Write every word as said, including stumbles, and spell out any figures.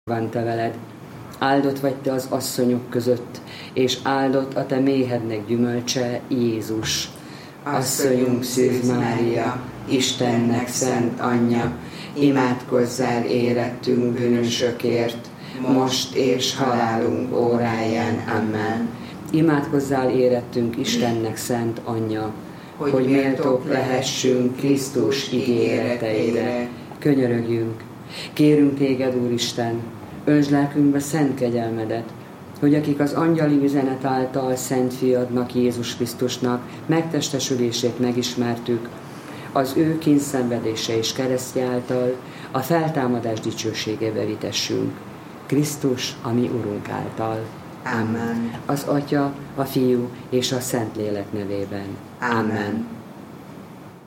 van te veled. Áldott vagy te az asszonyok között, és áldott a te méhednek gyümölcse, Jézus. Asszonyunk Szűz Mária, Istennek szent anyja, imádkozzál érettünk bűnösökért, most és halálunk óráján. Amen. Imádkozzál érettünk Istennek szent anyja, hogy, hogy méltók lehessünk Krisztus ígéreteire. Könyörögjünk, kérünk téged, Úristen, öntsd lelkünkbe szent kegyelmedet, hogy akik az angyali üzenet által Szent Fiadnak, Jézus Krisztusnak megtestesülését megismertük, az ő kényszenvedése és keresztje által a feltámadás dicsőségébe vitessünk. Krisztus, a mi Urunk által. Amen. Az Atya, a Fiú és a Szentlélek nevében. Amen.